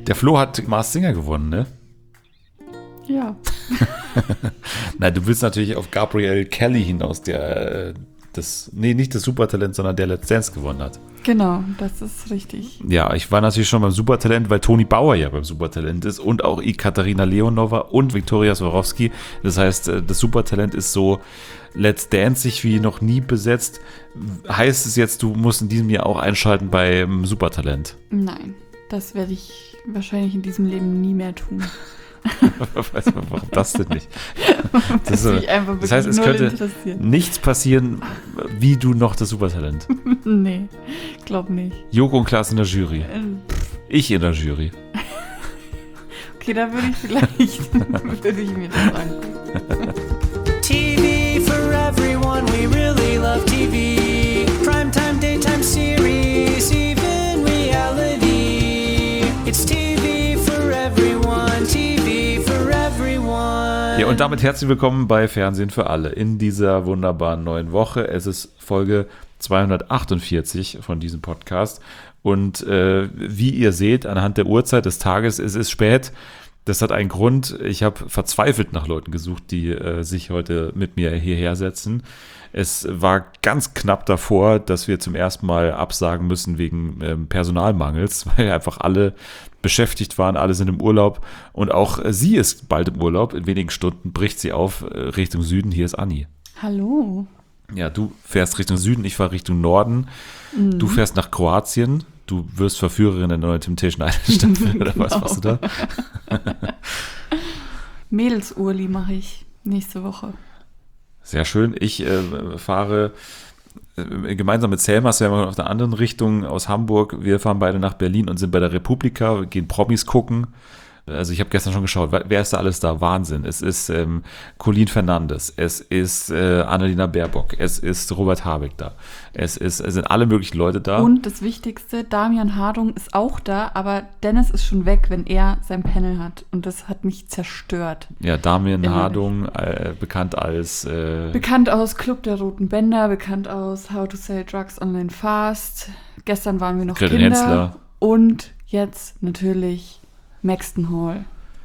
Der Flo hat Masked Singer gewonnen, ne? Ja. Nein, du willst natürlich auf Gabrielle Kelly hinaus, der nicht das Supertalent, sondern der Let's Dance gewonnen hat. Genau, das ist richtig. Ja, ich war natürlich schon beim Supertalent, weil Toni Bauer ja beim Supertalent ist und auch Ekaterina Leonova und Viktoria Swarovski. Das heißt, das Supertalent ist so Let's Dance-ig wie noch nie besetzt. Heißt es jetzt, du musst in diesem Jahr auch einschalten beim Supertalent? Nein, das werde ich wahrscheinlich in diesem Leben nie mehr tun. Warum das denn nicht? Das heißt, es könnte nichts passieren, wie du noch das Supertalent. Nee, glaub nicht. Joko und Klaas in der Jury. Ich in der Jury. Okay, da würde ich mir das angucken. TV for everyone, we really love TV. Primetime, daytime series, even reality. It's TV for everyone, TV for everyone. Ja, und damit herzlich willkommen bei Fernsehen für alle in dieser wunderbaren neuen Woche. Es ist Folge 248 von diesem Podcast. Und wie ihr seht, anhand der Uhrzeit des Tages, es ist spät. Das hat einen Grund. Ich habe verzweifelt nach Leuten gesucht, die sich heute mit mir hierher setzen. Es war ganz knapp davor, dass wir zum ersten Mal absagen müssen wegen Personalmangels, weil einfach alle beschäftigt waren, alle sind im Urlaub und auch sie ist bald im Urlaub. In wenigen Stunden bricht sie auf Richtung Süden. Hier ist Anni. Hallo. Ja, du fährst Richtung Süden, ich fahre Richtung Norden. Mhm. Du fährst nach Kroatien. Du wirst Verführerin der neuen Temptation Island Staffel, oder was machst du da? Mädelsurli mache ich nächste Woche. Sehr schön. Ich fahre gemeinsam mit Selma auf der anderen Richtung aus Hamburg. Wir fahren beide nach Berlin und sind bei der Republika, wir gehen Promis gucken. Also ich habe gestern schon geschaut, wer ist da alles da? Wahnsinn. Es ist Colin Fernandes, es ist Annalena Baerbock, es ist Robert Habeck da, es sind alle möglichen Leute da. Und das Wichtigste, Damian Hardung ist auch da, aber Dennis ist schon weg, wenn er sein Panel hat. Und das hat mich zerstört. Ja, Damian Hardung, bekannt aus Club der Roten Bänder, bekannt aus How to Sell Drugs Online Fast. Gestern waren wir noch Gretel Kinder. Hensler. Und jetzt natürlich Maxton Hall.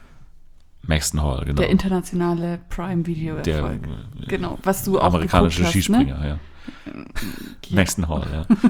Maxton Hall, genau. Der internationale Prime-Video-Erfolg. Genau, was du auch amerikanische Skispringer, ne? Ja. Maxton Hall,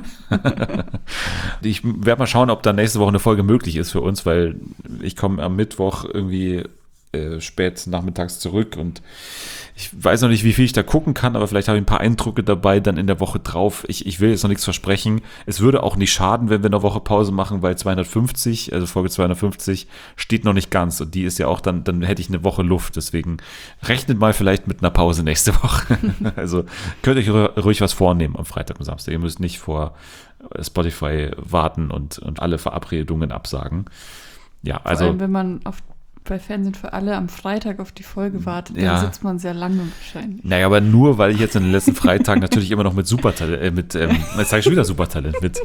ja. Ich werde mal schauen, ob da nächste Woche eine Folge möglich ist für uns, weil ich komme am Mittwoch irgendwie spät nachmittags zurück und ich weiß noch nicht, wie viel ich da gucken kann, aber vielleicht habe ich ein paar Eindrücke dabei dann in der Woche drauf. Ich will jetzt noch nichts versprechen. Es würde auch nicht schaden, wenn wir eine Woche Pause machen, weil 250, also Folge 250, steht noch nicht ganz und die ist ja auch dann hätte ich eine Woche Luft. Deswegen rechnet mal vielleicht mit einer Pause nächste Woche. Also könnt ihr euch ruhig was vornehmen am Freitag und Samstag. Ihr müsst nicht vor Spotify warten und alle Verabredungen absagen. Ja, also. Vor allem, wenn man bei Fernsehen für alle am Freitag auf die Folge wartet, dann sitzt man sehr lange wahrscheinlich. Naja, aber nur, weil ich jetzt in den letzten Freitagen natürlich immer noch mit Supertalent, jetzt sage ich schon wieder Supertalent, mit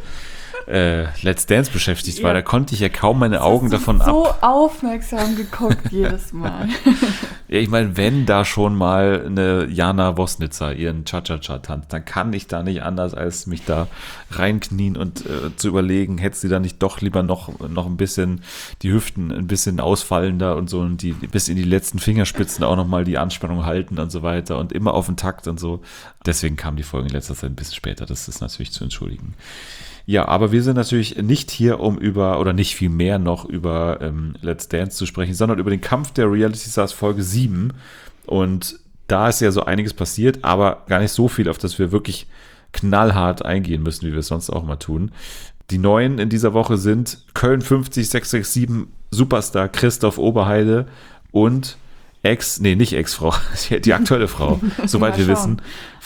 Let's Dance beschäftigt war, da konnte ich ja kaum meine Augen davon ab. So aufmerksam geguckt jedes Mal. Ja, ich meine, wenn da schon mal eine Jana Wosnitzer ihren Cha-Cha-Cha tanzt, dann kann ich da nicht anders, als mich da reinknien und zu überlegen, hätte sie da nicht doch lieber noch ein bisschen die Hüften ein bisschen ausfallender und so und die bis in die letzten Fingerspitzen auch nochmal die Anspannung halten und so weiter und immer auf den Takt und so. Deswegen kam die Folge in letzter Zeit ein bisschen später, das ist natürlich zu entschuldigen. Ja, aber wir sind natürlich nicht hier, um nicht viel mehr noch über Let's Dance zu sprechen, sondern über den Kampf der Reality Stars Folge 7. Und da ist ja so einiges passiert, aber gar nicht so viel, auf das wir wirklich knallhart eingehen müssen, wie wir es sonst auch mal tun. Die Neuen in dieser Woche sind Köln 50667 Superstar Christoph Oberheide und nicht Ex-Frau, die aktuelle Frau, soweit wir wissen,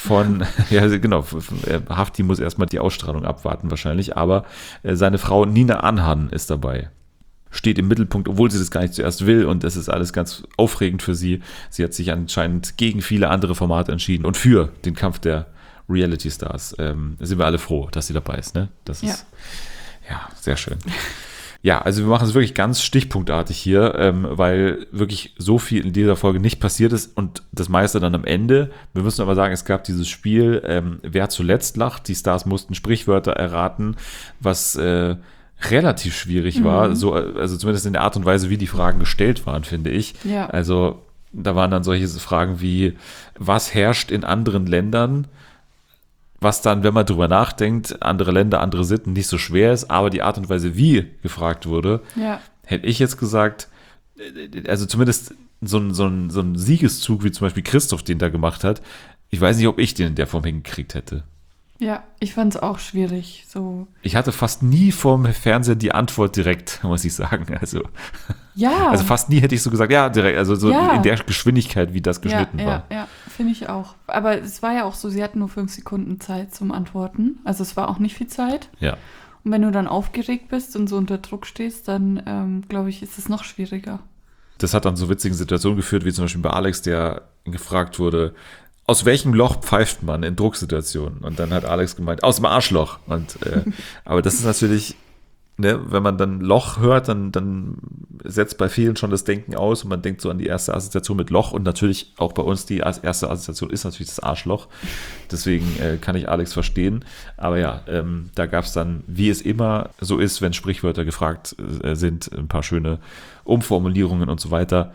Hafti muss erstmal die Ausstrahlung abwarten wahrscheinlich, aber seine Frau Nina Anhan ist dabei. Steht im Mittelpunkt, obwohl sie das gar nicht zuerst will und das ist alles ganz aufregend für sie. Sie hat sich anscheinend gegen viele andere Formate entschieden und für den Kampf der Reality Stars. Sind wir alle froh, dass sie dabei ist, ne? Das ist ja sehr schön. Ja, also wir machen es wirklich ganz stichpunktartig hier, weil wirklich so viel in dieser Folge nicht passiert ist und das meiste dann am Ende. Wir müssen aber sagen, es gab dieses Spiel, wer zuletzt lacht. Die Stars mussten Sprichwörter erraten, was relativ schwierig war, so, also zumindest in der Art und Weise, wie die Fragen gestellt waren, finde ich. Ja. Also da waren dann solche Fragen wie, was herrscht in anderen Ländern, was dann, wenn man drüber nachdenkt, andere Länder, andere Sitten, nicht so schwer ist, aber die Art und Weise, wie gefragt wurde, Ja. hätte ich jetzt gesagt, also zumindest so ein Siegeszug, wie zum Beispiel Christoph den da gemacht hat, ich weiß nicht, ob ich den in der Form hingekriegt hätte. Ja, ich fand es auch schwierig. So. Ich hatte fast nie vorm Fernseher die Antwort direkt, muss ich sagen. Also fast nie hätte ich so gesagt, ja, direkt, also so in der Geschwindigkeit, wie das geschnitten war. Ja, finde ich auch. Aber es war ja auch so, sie hatten nur 5 Sekunden Zeit zum Antworten. Also es war auch nicht viel Zeit. Ja. Und wenn du dann aufgeregt bist und so unter Druck stehst, dann, glaube ich, ist es noch schwieriger. Das hat dann zu witzigen Situationen geführt, wie zum Beispiel bei Alex, der gefragt wurde, aus welchem Loch pfeift man in Drucksituationen? Und dann hat Alex gemeint, aus dem Arschloch. Und aber das ist natürlich, ne, wenn man dann Loch hört, dann setzt bei vielen schon das Denken aus und man denkt so an die erste Assoziation mit Loch und natürlich auch bei uns die erste Assoziation ist natürlich das Arschloch. Deswegen kann ich Alex verstehen. Aber ja, da gab es dann, wie es immer so ist, wenn Sprichwörter gefragt sind, ein paar schöne Umformulierungen und so weiter.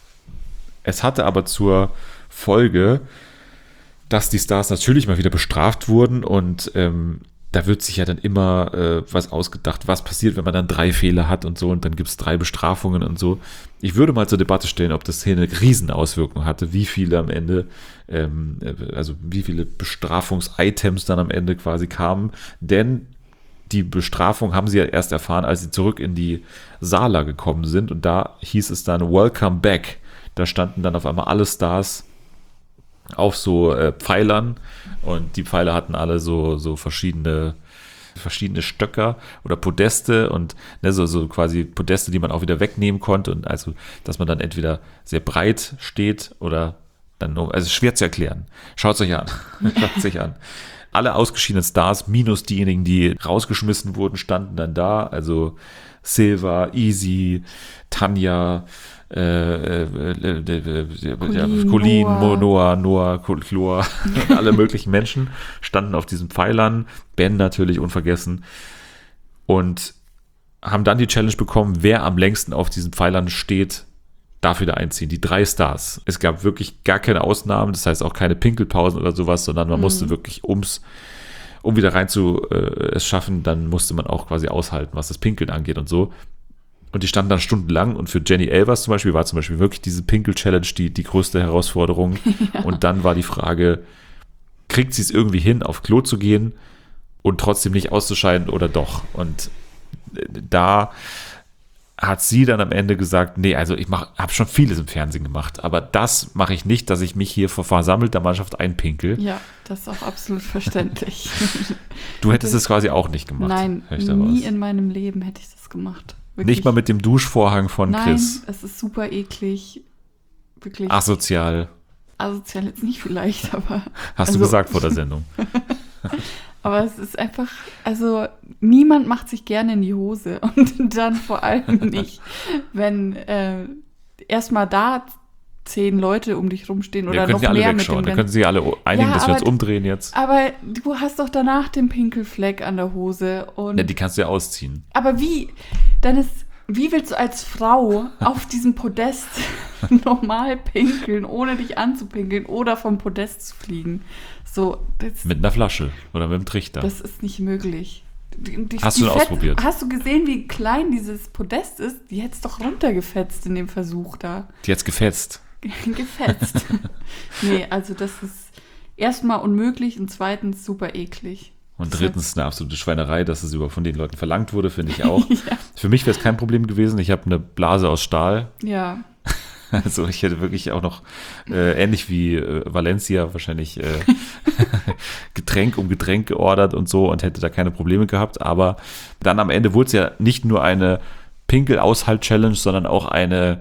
Es hatte aber zur Folge, dass die Stars natürlich mal wieder bestraft wurden und da wird sich ja dann immer was ausgedacht, was passiert, wenn man dann 3 Fehler hat und so und dann gibt es 3 Bestrafungen und so. Ich würde mal zur Debatte stellen, ob das hier eine Riesenauswirkung hatte, wie viele am Ende, also wie viele Bestrafungsitems dann am Ende quasi kamen, denn die Bestrafung haben sie ja erst erfahren, als sie zurück in die Sala gekommen sind und da hieß es dann Welcome back. Da standen dann auf einmal alle Stars auf so Pfeilern und die Pfeiler hatten alle so verschiedene Stöcker oder Podeste und ne, so quasi Podeste, die man auch wieder wegnehmen konnte und also, dass man dann entweder sehr breit steht oder dann, also schwer zu erklären. Schaut es euch an. Schaut es euch an. Alle ausgeschiedenen Stars, minus diejenigen, die rausgeschmissen wurden, standen dann da, also Silva, Easy, Tanja, Colleen, Noah, Chlor und alle möglichen Menschen standen auf diesen Pfeilern, Ben natürlich unvergessen und haben dann die Challenge bekommen, wer am längsten auf diesen Pfeilern steht, darf wieder einziehen. Die 3 Stars. Es gab wirklich gar keine Ausnahmen, das heißt auch keine Pinkelpausen oder sowas, sondern man musste wirklich, um wieder rein zu es schaffen, dann musste man auch quasi aushalten, was das Pinkeln angeht und so. Und die standen dann stundenlang und für Jenny Elvers zum Beispiel war zum Beispiel wirklich diese Pinkel-Challenge die größte Herausforderung. Ja. Und dann war die Frage, kriegt sie es irgendwie hin, auf Klo zu gehen und trotzdem nicht auszuscheiden oder doch? Und da hat sie dann am Ende gesagt, nee, also ich habe schon vieles im Fernsehen gemacht, aber das mache ich nicht, dass ich mich hier vor versammelter Mannschaft einpinkel. Ja, das ist auch absolut verständlich. Du hättest es quasi auch nicht gemacht. Nein, nie in meinem Leben hätte ich das gemacht. Wirklich. Nicht mal mit dem Duschvorhang von Chris. Nein, es ist super eklig. Wirklich. Asozial. Asozial jetzt nicht vielleicht, aber... Hast du gesagt vor der Sendung. Aber es ist einfach, also niemand macht sich gerne in die Hose und dann vor allem nicht, wenn erstmal da 10 Leute um dich rumstehen oder noch mehr mit dem. Dann können sie alle einigen, dass wir uns umdrehen jetzt. Aber du hast doch danach den Pinkelfleck an der Hose. Und ja, die kannst du ja ausziehen. Aber wie willst du als Frau auf diesem Podest normal pinkeln, ohne dich anzupinkeln oder vom Podest zu fliegen? So, mit einer Flasche oder mit einem Trichter. Das ist nicht möglich. Hast du ausprobiert? Hast du gesehen, wie klein dieses Podest ist? Die hätte es doch runtergefetzt in dem Versuch da. Die hat es gefetzt. Gefetzt. Nee, also das ist erstmal unmöglich und zweitens super eklig. Und drittens eine absolute Schweinerei, dass es von den Leuten verlangt wurde, finde ich auch. Ja. Für mich wäre es kein Problem gewesen. Ich habe eine Blase aus Stahl. Ja. Also ich hätte wirklich auch noch, ähnlich wie Valencia, wahrscheinlich Getränk um Getränk geordert und so und hätte da keine Probleme gehabt. Aber dann am Ende wurde es ja nicht nur eine Pinkel-Aushalt-Challenge, sondern auch eine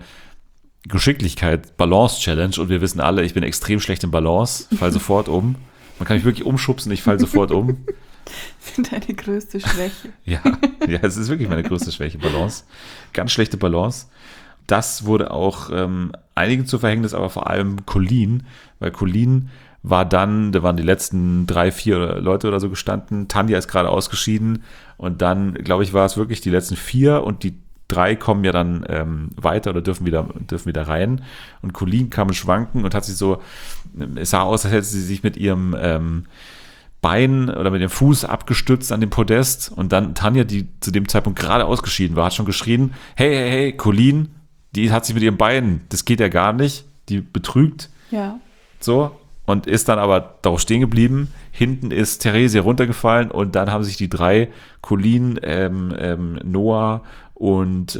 Geschicklichkeit-Balance-Challenge. Und wir wissen alle, ich bin extrem schlecht in Balance, fall sofort um. Man kann mich wirklich umschubsen, ich falle sofort um. Das ist deine größte Schwäche. Ja, es ist wirklich meine größte Schwäche, Balance. Ganz schlechte Balance. Das wurde auch einigen zu Verhängnis, aber vor allem Colleen, weil Colleen da waren die letzten 3, 4 Leute oder so gestanden. Tanja ist gerade ausgeschieden und dann, glaube ich, war es wirklich die letzten 4 und die 3 kommen ja dann weiter oder dürfen wieder rein. Und Colleen kam ins Schwanken und hat sich so, es sah aus, als hätte sie sich mit ihrem Bein oder mit dem Fuß abgestützt an dem Podest und dann Tanja, die zu dem Zeitpunkt gerade ausgeschieden war, hat schon geschrien, hey, Colleen, die hat sich mit ihrem Bein, das geht ja gar nicht, die betrügt. Ja. So, und ist dann aber darauf stehen geblieben. Hinten ist Theresia runtergefallen und dann haben sich die 3, Colleen, Noah und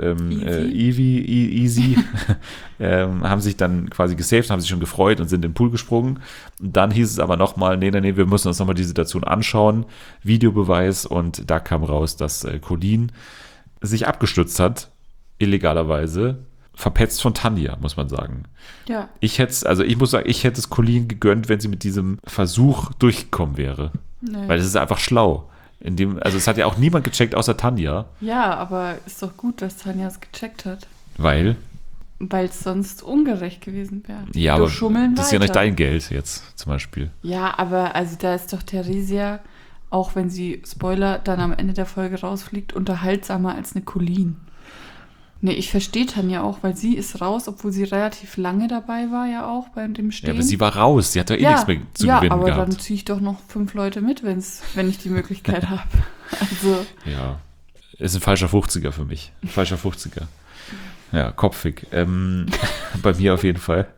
Easy, haben sich dann quasi gesaved, haben sich schon gefreut und sind in den Pool gesprungen. Und dann hieß es aber nochmal, nee, wir müssen uns nochmal die Situation anschauen. Videobeweis und da kam raus, dass Colleen sich abgestützt hat, illegalerweise, verpetzt von Tanja, muss man sagen. Ja. Ich muss sagen, ich hätte es Colleen gegönnt, wenn sie mit diesem Versuch durchgekommen wäre. Nee. Weil es ist einfach schlau. Also es hat ja auch niemand gecheckt, außer Tanja. Ja, aber ist doch gut, dass Tanja es gecheckt hat. Weil es sonst ungerecht gewesen wäre. Ja, Du aber schummeln das ist ja nicht weiter. dein Geld jetzt zum Beispiel. Ja, aber also da ist doch Theresia, auch wenn sie, Spoiler, dann am Ende der Folge rausfliegt, unterhaltsamer als eine Colleen. Nee, ich verstehe Tanja auch, weil sie ist raus, obwohl sie relativ lange dabei war, ja auch bei dem Stehen. Ja, aber sie war raus. Sie hat doch nichts mehr zu gewinnen aber gehabt. dann ziehe ich doch noch 5 Leute mit, wenn ich die Möglichkeit habe. Also, Ja, ist ein falscher 50er für mich. Ein falscher 50er. Ja, kopfig. Bei mir auf jeden Fall.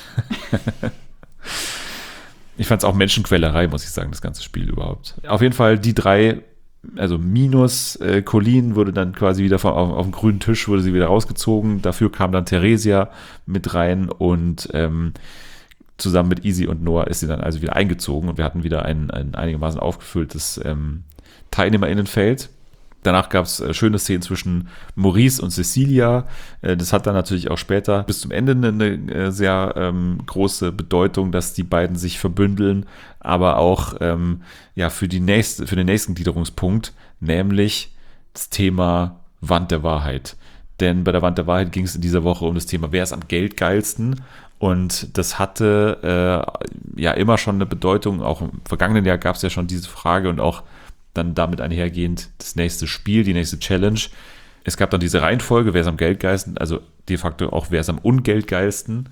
Ich fand es auch Menschenquälerei, muss ich sagen, das ganze Spiel überhaupt. Auf jeden Fall die 3, also minus Colleen wurde dann quasi wieder auf dem grünen Tisch wurde sie wieder rausgezogen. Dafür kam dann Theresia mit rein und zusammen mit Easy und Noah ist sie dann also wieder eingezogen und wir hatten wieder ein einigermaßen aufgefülltes TeilnehmerInnenfeld. Danach gab es schöne Szenen zwischen Maurice und Cecilia. Das hat dann natürlich auch später bis zum Ende eine sehr große Bedeutung, dass die beiden sich verbündeln, aber auch für den nächsten Gliederungspunkt, nämlich das Thema Wand der Wahrheit. Denn bei der Wand der Wahrheit ging es in dieser Woche um das Thema, wer ist am geldgeilsten? Und das hatte immer schon eine Bedeutung. Auch im vergangenen Jahr gab es ja schon diese Frage und auch dann damit einhergehend das nächste Spiel, die nächste Challenge. Es gab dann diese Reihenfolge, wer ist am geldgeilsten, also de facto auch wer ist am ungeldgeilsten.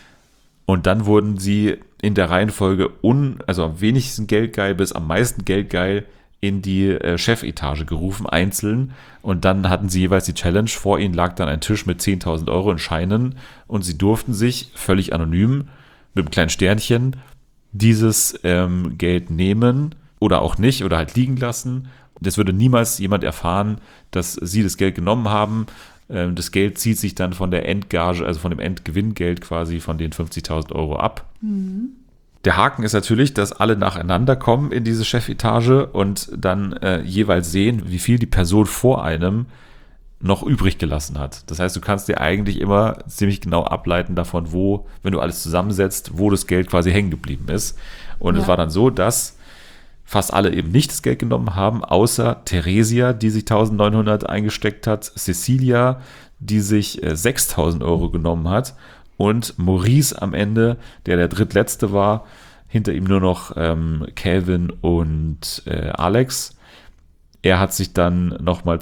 Und dann wurden sie in der Reihenfolge also am wenigsten geldgeil bis am meisten geldgeil in die Chefetage gerufen, einzeln. Und dann hatten sie jeweils die Challenge. Vor ihnen lag dann ein Tisch mit 10.000 Euro in Scheinen und sie durften sich völlig anonym mit einem kleinen Sternchen dieses Geld nehmen oder auch nicht oder halt liegen lassen. Das würde niemals jemand erfahren, dass sie das Geld genommen haben. Das Geld zieht sich dann von der Endgage, also von dem Endgewinngeld quasi von den 50.000 Euro ab. Mhm. Der Haken ist natürlich, dass alle nacheinander kommen in diese Chefetage und dann jeweils sehen, wie viel die Person vor einem noch übrig gelassen hat. Das heißt, du kannst dir eigentlich immer ziemlich genau ableiten davon, wo, wenn du alles zusammensetzt, wo das Geld quasi hängen geblieben ist. Und es war dann so, dass fast alle eben nicht das Geld genommen haben, außer Theresia, die sich 1.900 eingesteckt hat, Cecilia, die sich 6.000 Euro genommen hat und Maurice am Ende, der drittletzte war, hinter ihm nur noch Calvin und Alex. Er hat sich dann nochmal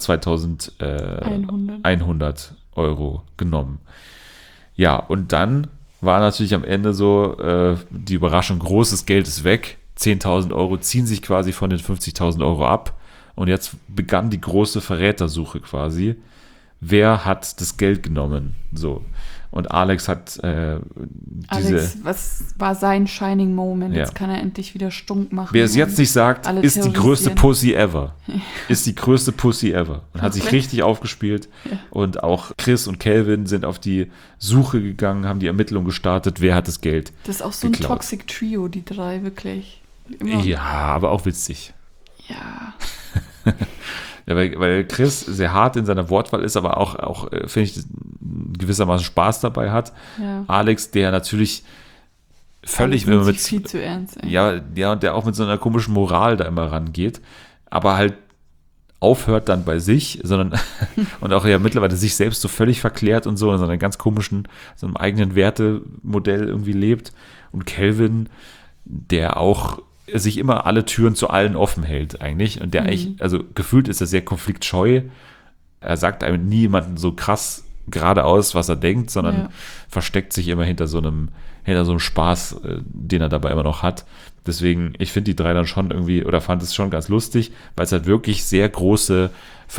2.100 Euro genommen. Ja, und dann war natürlich am Ende so die Überraschung, großes Geld ist weg. 10.000 Euro ziehen sich quasi von den 50.000 Euro ab. Und jetzt begann die große Verrätersuche quasi. Wer hat das Geld genommen? So. Und Alex hat Alex, was war sein Shining Moment? Ja. Jetzt kann er endlich wieder stunk machen. Wer es jetzt nicht sagt, ist die größte Pussy ever. Ist die größte Pussy ever. Und hat sich richtig aufgespielt. Ja. Und auch Chris und Calvin sind auf die Suche gegangen, haben die Ermittlung gestartet. Wer hat das Geld Das ist auch so geklaut? Ein Toxic Trio, die 3, wirklich. Immer. Ja, aber auch witzig. Ja. Ja, weil Chris sehr hart in seiner Wortwahl ist, aber auch finde ich, gewissermaßen Spaß dabei hat. Ja. Alex, der natürlich völlig, wenn man mit viel zu ernst. Ey. Ja, und der auch mit so einer komischen Moral da immer rangeht, aber halt aufhört dann bei sich, sondern und auch ja mittlerweile sich selbst so völlig verklärt und so in so einem ganz komischen, so einem eigenen Wertemodell irgendwie lebt. Und Calvin der auch sich immer alle Türen zu allen offen hält eigentlich und der eigentlich, also gefühlt ist er sehr konfliktscheu. Er sagt einem nie jemanden so krass geradeaus, was er denkt, sondern versteckt sich immer hinter so einem Spaß, den er dabei immer noch hat. Deswegen, ich finde die drei dann schon irgendwie, oder fand es schon ganz lustig, weil es halt wirklich sehr große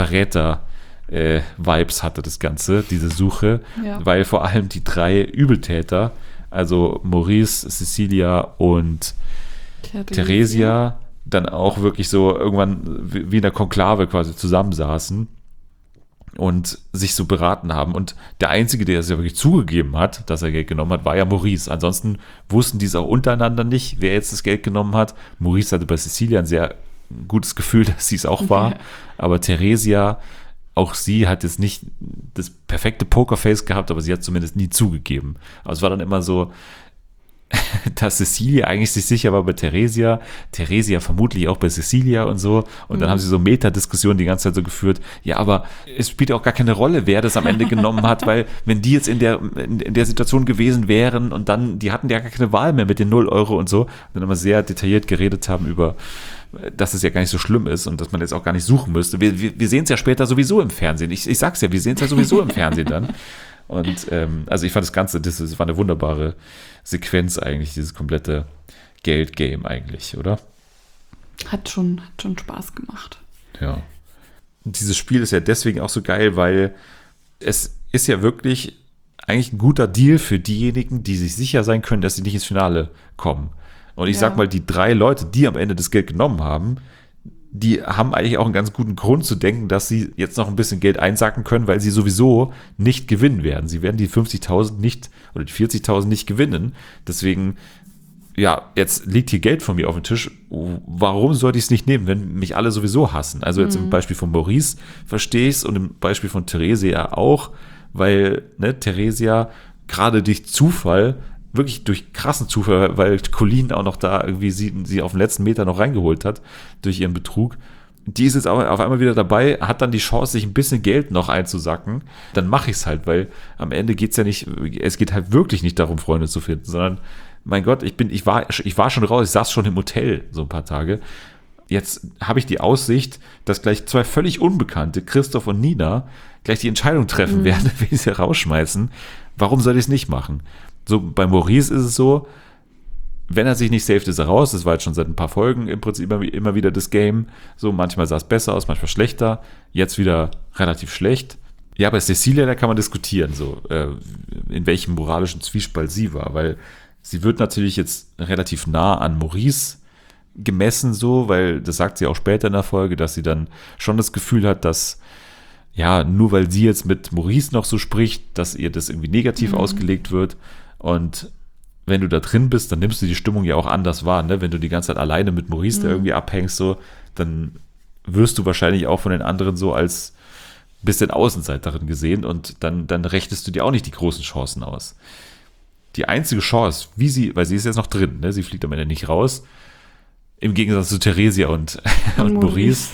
Verräter-Vibes hatte, das Ganze, diese Suche, weil vor allem die drei Übeltäter, also Maurice, Cecilia und Theresia, dann auch wirklich so irgendwann wie in der Konklave quasi zusammensaßen und sich so beraten haben. Und der Einzige, der es ja wirklich zugegeben hat, dass er Geld genommen hat, war ja Maurice. Ansonsten wussten die es auch untereinander nicht, wer jetzt das Geld genommen hat. Maurice hatte bei Cecilia ein sehr gutes Gefühl, dass sie es auch war. Aber Theresia, auch sie hat jetzt nicht das perfekte Pokerface gehabt, aber sie hat zumindest nie zugegeben. Aber es war dann immer so, dass Cecilia eigentlich sich sicher war bei Theresia vermutlich auch bei Cecilia und so. Und dann haben sie so Metadiskussionen die ganze Zeit so geführt. Ja, aber es spielt auch gar keine Rolle, wer das am Ende genommen hat, weil wenn die jetzt in der Situation gewesen wären und dann, die hatten ja gar keine Wahl mehr mit den 0 Euro und so, und dann immer sehr detailliert geredet haben über, dass es ja gar nicht so schlimm ist und dass man jetzt auch gar nicht suchen müsste. Wir sehen es ja später sowieso im Fernsehen. Ich sag's ja, wir sehen es ja sowieso im Fernsehen dann. Und also ich fand das Ganze, das war eine wunderbare Sequenz eigentlich, dieses komplette Geld-Game eigentlich, oder? Hat schon Spaß gemacht. Ja. Und dieses Spiel ist ja deswegen auch so geil, weil es ist ja wirklich eigentlich ein guter Deal für diejenigen, die sich sicher sein können, dass sie nicht ins Finale kommen. Und ich sag mal, die 3 Leute, die am Ende das Geld genommen haben, die haben eigentlich auch einen ganz guten Grund zu denken, dass sie jetzt noch ein bisschen Geld einsacken können, weil sie sowieso nicht gewinnen werden. Sie werden die 50.000 nicht oder die 40.000 nicht gewinnen. Deswegen, ja, jetzt liegt hier Geld von mir auf dem Tisch. Warum sollte ich es nicht nehmen, wenn mich alle sowieso hassen? Also jetzt im Beispiel von Maurice verstehe ich es und im Beispiel von Theresia auch, weil Theresia gerade durch Zufall, wirklich durch krassen Zufall, weil Colleen auch noch da irgendwie sie auf den letzten Meter noch reingeholt hat durch ihren Betrug. Die ist jetzt auf einmal wieder dabei, hat dann die Chance, sich ein bisschen Geld noch einzusacken. Dann mache ich es halt, weil am Ende geht's ja nicht, es geht halt wirklich nicht darum, Freunde zu finden, sondern, mein Gott, ich war schon raus, ich saß schon im Hotel so ein paar Tage. Jetzt habe ich die Aussicht, dass gleich 2 völlig Unbekannte, Christoph und Nina, gleich die Entscheidung treffen werden, wen sie rausschmeißen. Warum soll ich es nicht machen? So, bei Maurice ist es so, wenn er sich nicht saved, ist er raus. Das war jetzt schon seit ein paar Folgen im Prinzip immer wieder das Game. So, manchmal sah es besser aus, manchmal schlechter. Jetzt wieder relativ schlecht. Ja, bei Cecilia, da kann man diskutieren, so, in welchem moralischen Zwiespalt sie war, weil sie wird natürlich jetzt relativ nah an Maurice gemessen, so, weil das sagt sie auch später in der Folge, dass sie dann schon das Gefühl hat, dass, ja, nur weil sie jetzt mit Maurice noch so spricht, dass ihr das irgendwie negativ ausgelegt wird. Und wenn du da drin bist, dann nimmst du die Stimmung ja auch anders wahr, ne? Wenn du die ganze Zeit alleine mit Maurice da irgendwie abhängst, so, dann wirst du wahrscheinlich auch von den anderen so als bisschen Außenseiterin gesehen und dann rechnest du dir auch nicht die großen Chancen aus. Die einzige Chance, weil sie ist jetzt noch drin, ne? Sie fliegt am Ende nicht raus, im Gegensatz zu Theresia und Maurice.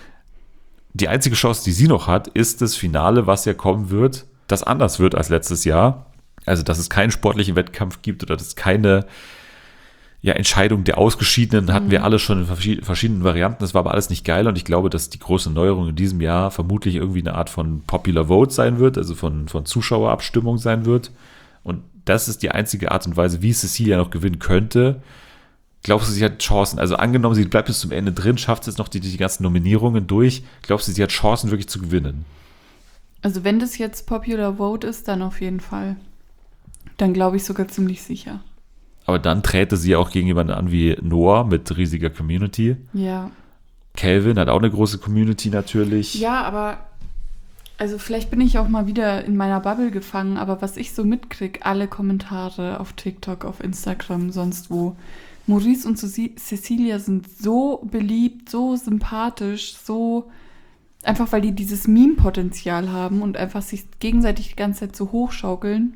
Die einzige Chance, die sie noch hat, ist das Finale, was ja kommen wird, das anders wird als letztes Jahr. Also, dass es keinen sportlichen Wettkampf gibt oder dass es keine Entscheidung der Ausgeschiedenen hatten wir alle schon in verschiedenen Varianten. Das war aber alles nicht geil und ich glaube, dass die große Neuerung in diesem Jahr vermutlich irgendwie eine Art von Popular Vote sein wird, also von Zuschauerabstimmung sein wird. Und das ist die einzige Art und Weise, wie Cecilia noch gewinnen könnte. Glaubst du, sie hat Chancen? Also angenommen, sie bleibt bis zum Ende drin, schafft es jetzt noch die ganzen Nominierungen durch. Glaubst du, sie hat Chancen wirklich zu gewinnen? Also wenn das jetzt Popular Vote ist, dann auf jeden Fall. Dann glaube ich sogar ziemlich sicher. Aber dann träte sie auch gegen jemanden an wie Noah mit riesiger Community. Ja. Calvin hat auch eine große Community natürlich. Ja, aber also vielleicht bin ich auch mal wieder in meiner Bubble gefangen, aber was ich so mitkriege, alle Kommentare auf TikTok, auf Instagram, sonst wo, Maurice und Cecilia sind so beliebt, so sympathisch, so einfach, weil die dieses Meme-Potenzial haben und einfach sich gegenseitig die ganze Zeit so hochschaukeln.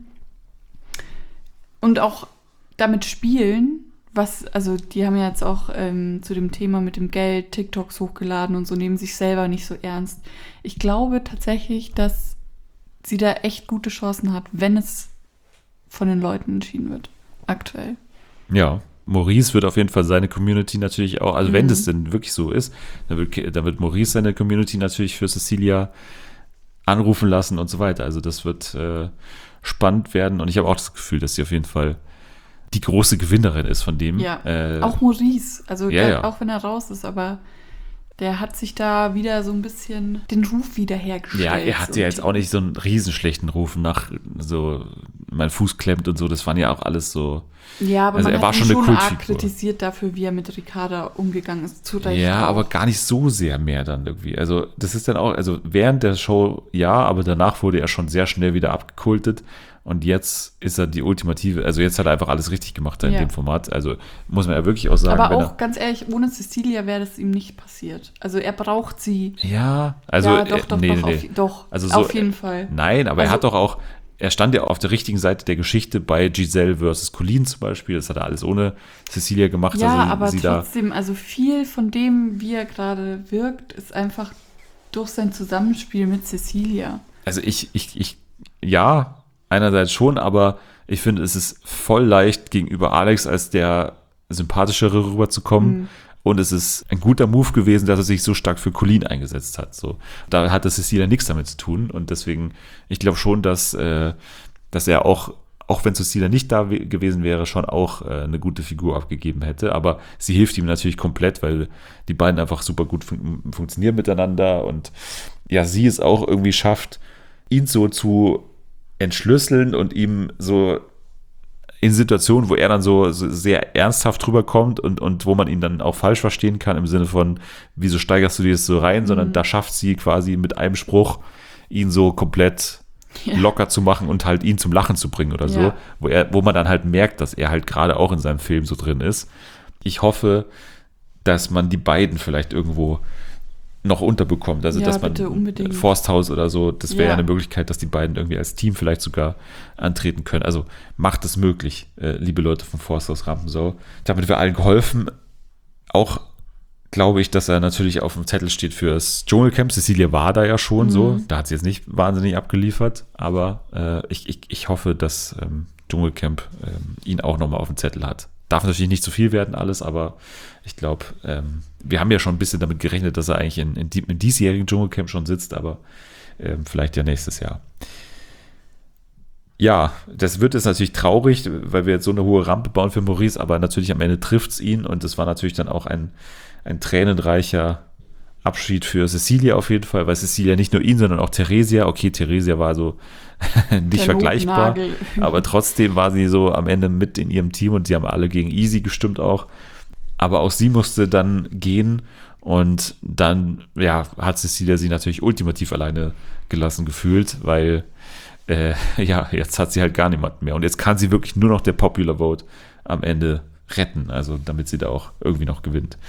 Und auch damit spielen, also die haben ja jetzt auch zu dem Thema mit dem Geld TikToks hochgeladen und so, nehmen sich selber nicht so ernst. Ich glaube tatsächlich, dass sie da echt gute Chancen hat, wenn es von den Leuten entschieden wird. Aktuell. Ja, Maurice wird auf jeden Fall seine Community natürlich auch, also wenn das denn wirklich so ist, dann wird Maurice seine Community natürlich für Cecilia anrufen lassen und so weiter. Also das wird spannend werden und ich habe auch das Gefühl, dass sie auf jeden Fall die große Gewinnerin ist von dem. Ja, auch Maurice, also ja. auch wenn er raus ist, aber der hat sich da wieder so ein bisschen den Ruf wiederhergestellt. Ja, er hatte ja jetzt auch nicht so einen riesenschlechten Ruf nach so, mein Fuß klemmt und so, das waren ja auch alles so. Ja, aber also man er war hat schon ihn eine schon Kultfigur. arg kritisiert dafür, wie er mit Ricarda umgegangen ist. Zu Recht Ja, auch. aber gar nicht so sehr mehr dann irgendwie. Also das ist dann auch, also während der Show ja, aber danach wurde er schon sehr schnell wieder abgekultet und jetzt ist er die ultimative, also jetzt hat er einfach alles richtig gemacht in dem Format. Also muss man ja wirklich auch sagen. Aber auch ganz ehrlich, ohne Cecilia wäre das ihm nicht passiert. Also er braucht sie. Ja, also ja, doch, nee. Also so, auf jeden Fall. Nein, aber also, er hat doch auch, er stand ja auf der richtigen Seite der Geschichte bei Giselle versus Colleen zum Beispiel. Das hat er alles ohne Cecilia gemacht. Ja, also aber sie trotzdem, also viel von dem, wie er gerade wirkt, ist einfach durch sein Zusammenspiel mit Cecilia. Also ja, einerseits schon, aber ich finde, es ist voll leicht gegenüber Alex als der sympathischere rüberzukommen. Und es ist ein guter Move gewesen, dass er sich so stark für Colleen eingesetzt hat. So. Da hatte Cecilia nichts damit zu tun. Und deswegen, ich glaube schon, dass er auch wenn Cecilia nicht da gewesen wäre, schon auch eine gute Figur abgegeben hätte. Aber sie hilft ihm natürlich komplett, weil die beiden einfach super gut funktionieren miteinander. Und ja, sie es auch irgendwie schafft, ihn so zu entschlüsseln und ihm so in Situationen, wo er dann so sehr ernsthaft rüberkommt und wo man ihn dann auch falsch verstehen kann, im Sinne von, wieso steigerst du dir das so rein, sondern da schafft sie quasi mit einem Spruch, ihn so komplett locker zu machen und halt ihn zum Lachen zu bringen oder so, wo man dann halt merkt, dass er halt gerade auch in seinem Film so drin ist. Ich hoffe, dass man die beiden vielleicht irgendwo noch unterbekommt, also dass man unbedingt. Forsthaus oder so, das wäre ja eine Möglichkeit, dass die beiden irgendwie als Team vielleicht sogar antreten können. Also macht es möglich, liebe Leute vom Forsthaus Rampensau. Damit wir allen geholfen. Auch glaube ich, dass er natürlich auf dem Zettel steht fürs Dschungelcamp. Cecilia war da ja schon so, da hat sie jetzt nicht wahnsinnig abgeliefert, aber ich hoffe, dass Dschungelcamp ihn auch nochmal auf dem Zettel hat. Darf natürlich nicht zu viel werden alles, aber ich glaube, wir haben ja schon ein bisschen damit gerechnet, dass er eigentlich im diesjährigen Dschungelcamp schon sitzt, aber vielleicht ja nächstes Jahr. Ja, das wird jetzt natürlich traurig, weil wir jetzt so eine hohe Rampe bauen für Maurice, aber natürlich am Ende trifft es ihn und es war natürlich dann auch ein tränenreicher Abschied für Cecilia auf jeden Fall, weil Cecilia nicht nur ihn, sondern auch Theresia, okay, Theresia war so nicht vergleichbar, aber trotzdem war sie so am Ende mit in ihrem Team und sie haben alle gegen Easy gestimmt auch, aber auch sie musste dann gehen und dann, ja, hat Cecilia sie natürlich ultimativ alleine gelassen gefühlt, weil jetzt hat sie halt gar niemanden mehr und jetzt kann sie wirklich nur noch der Popular Vote am Ende retten, also damit sie da auch irgendwie noch gewinnt.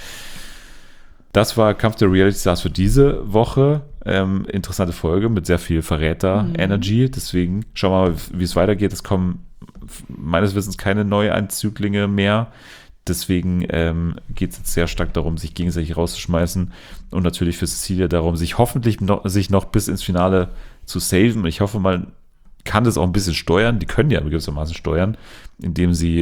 Das war Kampf der Reality Stars für diese Woche. Interessante Folge mit sehr viel Verräter-Energy. Deswegen schauen wir mal, wie es weitergeht. Es kommen meines Wissens keine Neueinzüglinge mehr. Deswegen geht es jetzt sehr stark darum, sich gegenseitig rauszuschmeißen. Und natürlich für Cecilia darum, sich hoffentlich sich noch bis ins Finale zu saven. Ich hoffe, man kann das auch ein bisschen steuern. Die können ja gewissermaßen steuern, indem sie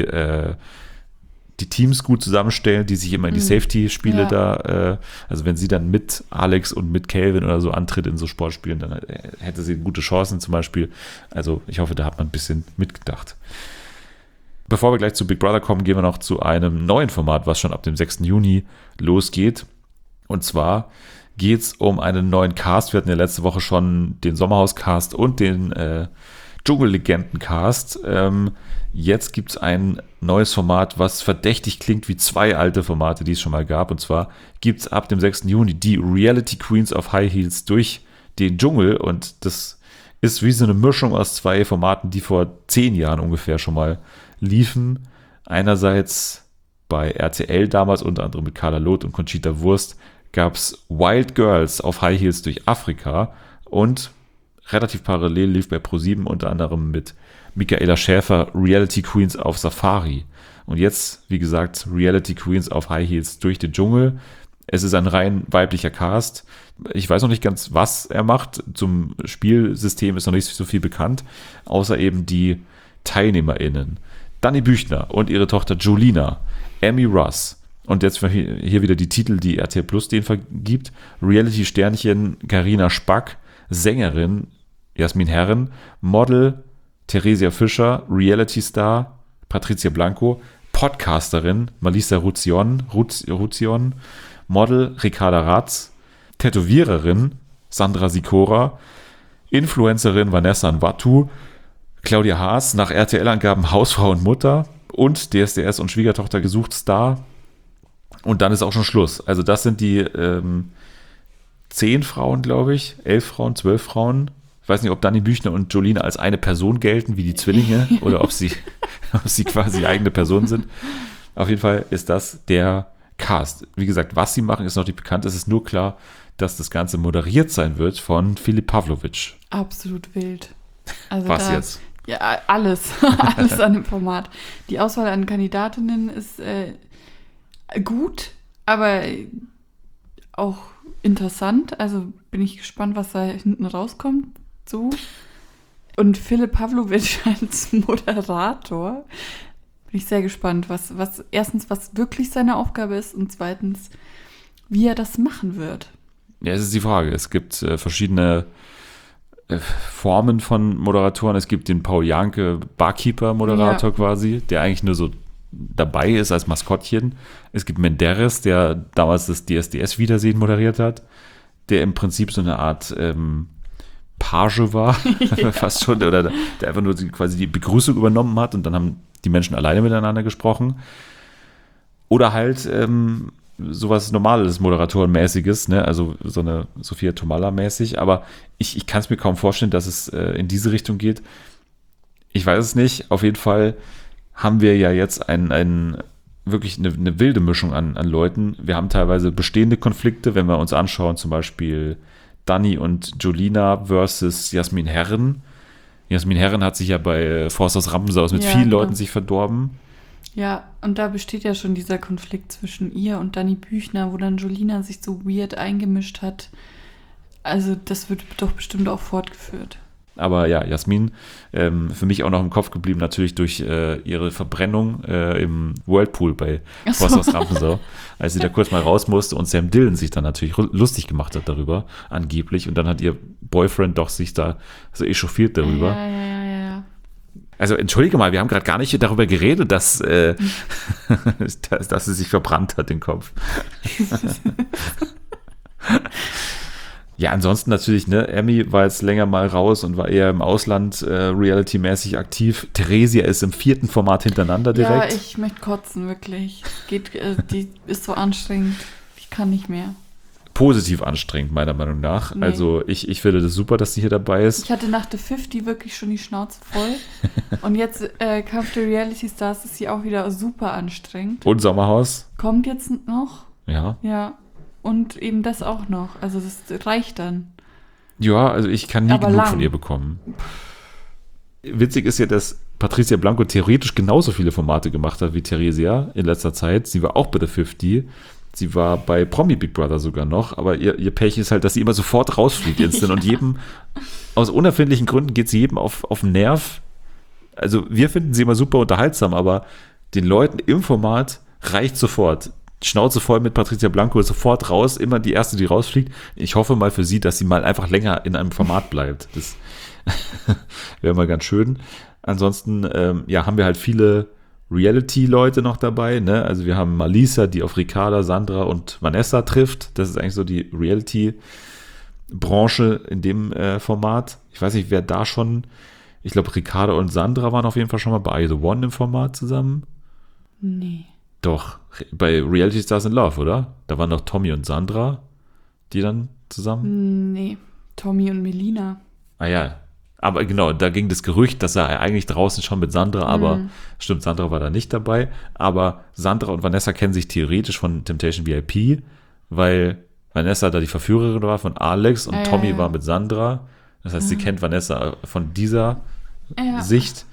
die Teams gut zusammenstellen, die sich immer in die Safety-Spiele also wenn sie dann mit Alex und mit Calvin oder so antritt in so Sportspielen, dann hätte sie gute Chancen zum Beispiel. Also ich hoffe, da hat man ein bisschen mitgedacht. Bevor wir gleich zu Big Brother kommen, gehen wir noch zu einem neuen Format, was schon ab dem 6. Juni losgeht. Und zwar geht es um einen neuen Cast. Wir hatten ja letzte Woche schon den Sommerhaus-Cast und den Dschungellegenden-Cast. Jetzt gibt es ein neues Format, was verdächtig klingt wie zwei alte Formate, die es schon mal gab. Und zwar gibt es ab dem 6. Juni die Reality Queens of High Heels durch den Dschungel. Und das ist wie so eine Mischung aus zwei Formaten, die vor 10 Jahren ungefähr schon mal liefen. Einerseits bei RTL damals, unter anderem mit Carla Loth und Conchita Wurst, gab es Wild Girls auf High Heels durch Afrika. Und relativ parallel lief bei ProSieben unter anderem mit Michaela Schäfer Reality Queens auf Safari. Und jetzt, wie gesagt, Reality Queens auf High Heels durch den Dschungel. Es ist ein rein weiblicher Cast. Ich weiß noch nicht ganz, was er macht. Zum Spielsystem ist noch nicht so viel bekannt, außer eben die TeilnehmerInnen. Dani Büchner und ihre Tochter Julina, Amy Russ. Und jetzt hier wieder die Titel, die RTL Plus denen vergibt. Reality-Sternchen Carina Spack, Sängerin Jasmin Herren, Model Theresia Fischer, Reality-Star Patricia Blanco, Podcasterin Malisa Ruzion, Model Ricarda Ratz, Tätowiererin Sandra Sikora, Influencerin Vanessa Nvatu, Claudia Haas, nach RTL-Angaben Hausfrau und Mutter und DSDS und Schwiegertochter gesucht Star. Und dann ist auch schon Schluss. Also das sind die 10 Frauen, glaube ich, 11 Frauen, 12 Frauen. Ich weiß nicht, ob Dani Büchner und Julina als eine Person gelten, wie die Zwillinge, oder ob sie quasi eigene Personen sind. Auf jeden Fall ist das der Cast. Wie gesagt, was sie machen, ist noch nicht bekannt. Es ist nur klar, dass das Ganze moderiert sein wird von Filip Pawlovic. Absolut wild. Also Was jetzt? Ja, alles. Alles an dem Format. Die Auswahl an Kandidatinnen ist gut, aber auch interessant. Also bin ich gespannt, was da hinten rauskommt. So. Und Filip Pawlovic als Moderator. Bin ich sehr gespannt, was erstens, was wirklich seine Aufgabe ist und zweitens, wie er das machen wird. Ja, es ist die Frage. Es gibt verschiedene Formen von Moderatoren. Es gibt den Paul Janke Barkeeper-Moderator quasi, der eigentlich nur so dabei ist als Maskottchen. Es gibt Menderes, der damals das DSDS-Wiedersehen moderiert hat, der im Prinzip so eine Art Page war, fast schon, oder der einfach nur quasi die Begrüßung übernommen hat und dann haben die Menschen alleine miteinander gesprochen. Oder halt sowas Normales, Moderatorenmäßiges, ne? Also so eine Sophia Tomalla-mäßig, aber ich kann es mir kaum vorstellen, dass es in diese Richtung geht. Ich weiß es nicht. Auf jeden Fall haben wir ja jetzt wirklich eine wilde Mischung an Leuten. Wir haben teilweise bestehende Konflikte, wenn wir uns anschauen, zum Beispiel Dani und Julina versus Jasmin Herren. Jasmin Herren hat sich ja bei Forsthaus Rampensaus mit vielen Leuten sich verdorben. Ja, und da besteht ja schon dieser Konflikt zwischen ihr und Dani Büchner, wo dann Julina sich so weird eingemischt hat. Also das wird doch bestimmt auch fortgeführt. Aber ja, Jasmin, für mich auch noch im Kopf geblieben, natürlich durch ihre Verbrennung im Whirlpool bei Forsthaus Rampensau, als sie da kurz mal raus musste und Sam Dillon sich dann natürlich lustig gemacht hat darüber, angeblich. Und dann hat ihr Boyfriend doch sich da so echauffiert darüber. Ja. Also entschuldige mal, wir haben gerade gar nicht darüber geredet, dass sie sich verbrannt hat, den Kopf. Ja, ansonsten natürlich, ne, Emmy war jetzt länger mal raus und war eher im Ausland reality-mäßig aktiv. Theresia ist im 4. Format hintereinander direkt. Ja, ich möchte kotzen, wirklich. Die ist so anstrengend. Ich kann nicht mehr. Positiv anstrengend, meiner Meinung nach. Nee. Also ich finde das super, dass sie hier dabei ist. Ich hatte nach The 50 wirklich schon die Schnauze voll. Und jetzt Kampf der Reality Stars ist sie auch wieder super anstrengend. Und Sommerhaus. Kommt jetzt noch. Ja. Ja. Und eben das auch noch. Also das reicht dann. Ja, also ich kann nie genug von ihr bekommen. Witzig ist ja, dass Patricia Blanco theoretisch genauso viele Formate gemacht hat wie Theresia in letzter Zeit. Sie war auch bei The 50. Sie war bei Promi Big Brother sogar noch. Aber ihr Pech ist halt, dass sie immer sofort rausfliegt instant. Und jedem, aus unerfindlichen Gründen geht sie jedem auf den Nerv. Also wir finden sie immer super unterhaltsam, aber den Leuten im Format reicht sofort. Schnauze voll mit Patricia Blanco, sofort raus, immer die erste, die rausfliegt. Ich hoffe mal für sie, dass sie mal einfach länger in einem Format bleibt. Das wäre mal ganz schön. Ansonsten, haben wir halt viele Reality-Leute noch dabei, ne? Also wir haben Malisa, die auf Ricarda, Sandra und Vanessa trifft. Das ist eigentlich so die Reality-Branche in dem Format. Ich weiß nicht, wer da schon, ich glaube Ricarda und Sandra waren auf jeden Fall schon mal bei I The One im Format zusammen. Nee. Doch, bei Reality Stars in Love, oder? Da waren noch Tommy und Sandra, die dann zusammen? Nee, Tommy und Melina. Ah ja, aber genau, da ging das Gerücht, dass er eigentlich draußen schon mit Sandra, aber stimmt, Sandra war da nicht dabei. Aber Sandra und Vanessa kennen sich theoretisch von Temptation VIP, weil Vanessa da die Verführerin war von Alex und Tommy war mit Sandra. Das heißt, sie kennt Vanessa von dieser Sicht.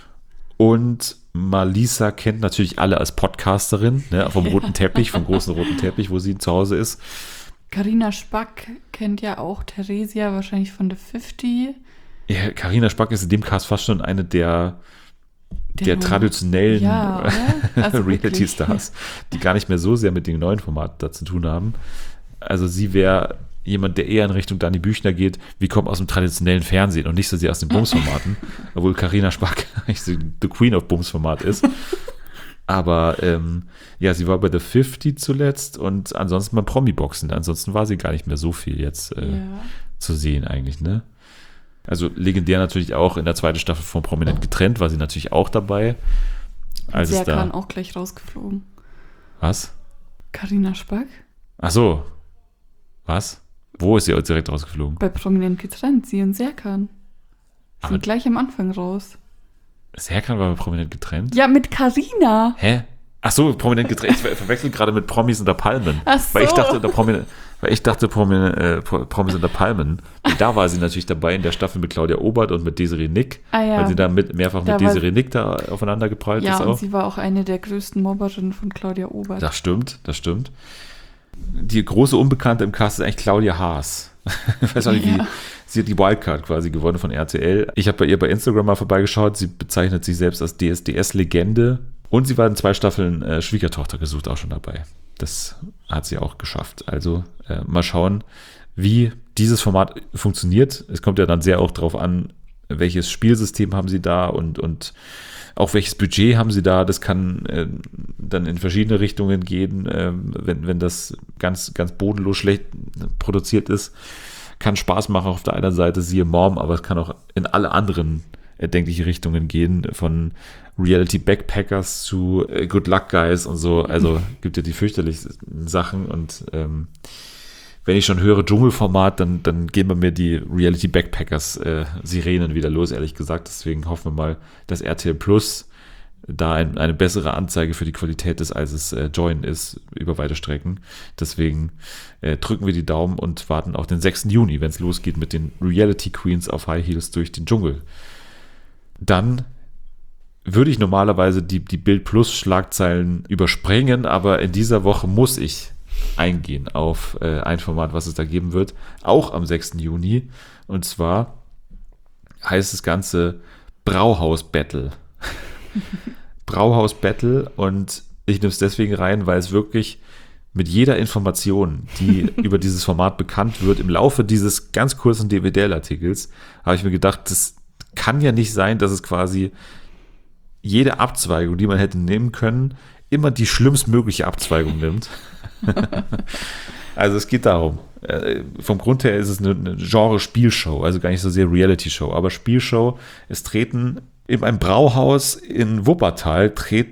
Und Malisa kennt natürlich alle als Podcasterin, ne, vom roten Teppich, vom großen roten Teppich, wo sie zu Hause ist. Carina Spack kennt ja auch Theresia wahrscheinlich von The 50. Ja, Carina Spack ist in dem Cast fast schon eine der der traditionellen Ja, oder? Also Reality-Stars, die gar nicht mehr so sehr mit dem neuen Format da zu tun haben. Also sie wäre jemand, der eher in Richtung Dani Büchner geht, wie kommt aus dem traditionellen Fernsehen und nicht so sehr aus den Bums-Formaten, obwohl Carina Spack eigentlich the Queen of Bums-Format ist. Aber ja, sie war bei The 50 zuletzt und ansonsten beim Promi-Boxen. Ansonsten war sie gar nicht mehr so viel jetzt zu sehen eigentlich, ne? Also legendär natürlich auch in der zweiten Staffel von Prominent getrennt, war sie natürlich auch dabei. Als es Serkan da auch gleich rausgeflogen. Was? Carina Spack? Ach so. Was? Wo ist sie direkt rausgeflogen? Bei Prominent getrennt, sie und Serkan. Aber- Sind gleich am Anfang raus. Serkan war bei Prominent getrennt? Ja, mit Carina. Hä? Ach so, Prominent getrennt. Ich verwechsel gerade mit Promis unter Palmen. Ach so. Weil ich dachte, Promis unter Palmen. Und da war sie natürlich dabei in der Staffel mit Claudia Obert und mit Desiree Nick. Ah ja. Weil sie da mehrfach Da mit war- Desiree Nick da aufeinander geprallt Ja, ist und auch. sie war auch eine der größten Mobberinnen von Claudia Obert. Das stimmt. Die große Unbekannte im Cast ist eigentlich Claudia Haas. Ich weiß auch nicht, Ja. sie hat die Wildcard quasi gewonnen von RTL. Ich habe bei ihr bei Instagram mal vorbeigeschaut. Sie bezeichnet sich selbst als DSDS-Legende. Und sie war in 2 Staffeln Schwiegertochter gesucht auch schon dabei. Das hat sie auch geschafft. Also mal schauen, wie dieses Format funktioniert. Es kommt ja dann sehr auch darauf an, welches Spielsystem haben sie da und auch welches Budget haben sie da. Das kann dann in verschiedene Richtungen gehen, wenn das ganz, ganz bodenlos schlecht produziert ist. Kann Spaß machen auf der einen Seite, siehe Mom, aber es kann auch in alle anderen erdenkliche Richtungen gehen, von Reality Backpackers zu Good Luck Guys und so. Also gibt ja die fürchterlichsten Sachen und wenn ich schon höre Dschungelformat, dann gehen bei mir die Reality Backpackers Sirenen wieder los, ehrlich gesagt. Deswegen hoffen wir mal, dass RTL Plus da eine bessere Anzeige für die Qualität ist, als es Join ist, über weite Strecken. Deswegen drücken wir die Daumen und warten auf den 6. Juni, wenn es losgeht mit den Reality Queens auf High Heels durch den Dschungel. Dann würde ich normalerweise die Bild Plus Schlagzeilen überspringen, aber in dieser Woche muss ich eingehen auf ein Format, was es da geben wird, auch am 6. Juni. Und zwar heißt das Ganze Brauhaus Battle. Brauhaus Battle, und ich nehme es deswegen rein, weil es wirklich mit jeder Information, die über dieses Format bekannt wird, im Laufe dieses ganz kurzen DWDL-Artikels, habe ich mir gedacht, das kann ja nicht sein, dass es quasi jede Abzweigung, die man hätte nehmen können, immer die schlimmstmögliche Abzweigung nimmt. Also es geht darum, vom Grund her ist es eine Genre-Spielshow, also gar nicht so sehr Reality-Show, aber Spielshow. Es treten in einem Brauhaus in Wuppertal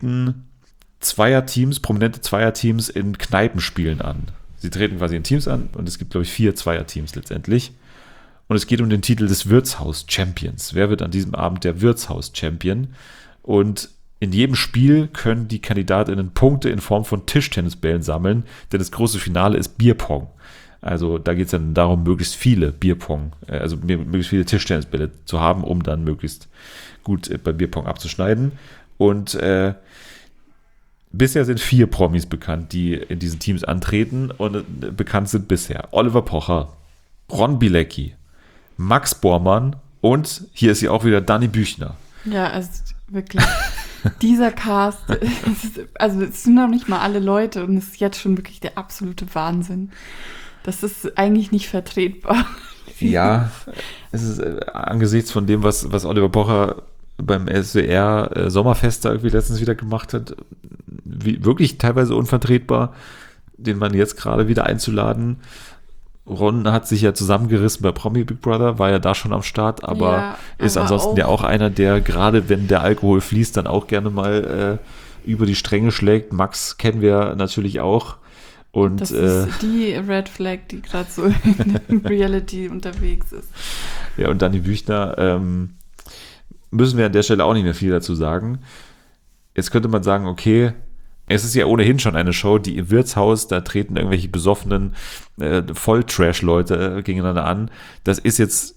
prominente Zweierteams in Kneipenspielen an. Sie treten quasi in Teams an und es gibt, glaube ich, 4 Zweierteams letztendlich. Und es geht um den Titel des Wirtshaus-Champions. Wer wird an diesem Abend der Wirtshaus-Champion? Und in jedem Spiel können die KandidatInnen Punkte in Form von Tischtennisbällen sammeln, denn das große Finale ist Bierpong. Also da geht es dann darum, möglichst viele möglichst viele Tischtennisbälle zu haben, um dann möglichst gut bei Bierpong abzuschneiden. Und bisher sind 4 Promis bekannt, die in diesen Teams antreten, und bekannt sind bisher Oliver Pocher, Ron Bilecki, Max Bormann und hier ist sie auch wieder, Dani Büchner. Ja, also wirklich. Dieser Cast, es sind noch nicht mal alle Leute und es ist jetzt schon wirklich der absolute Wahnsinn. Das ist eigentlich nicht vertretbar. Ja, es ist angesichts von dem, was Oliver Pocher beim SWR Sommerfest da irgendwie letztens wieder gemacht hat, wirklich teilweise unvertretbar, den Mann jetzt gerade wieder einzuladen. Ron hat sich ja zusammengerissen bei Promi Big Brother, war ja da schon am Start, aber Ja, ist aber ansonsten ja auch einer, der gerade, wenn der Alkohol fließt, dann auch gerne mal über die Stränge schlägt. Max kennen wir natürlich auch. Und Das ist die Red Flag, die gerade so in Reality unterwegs ist. ja, und Dani Büchner müssen wir an der Stelle auch nicht mehr viel dazu sagen. Jetzt könnte man sagen, okay, es ist ja ohnehin schon eine Show, die im Wirtshaus, da treten irgendwelche besoffenen Volltrash-Leute gegeneinander an. Das ist jetzt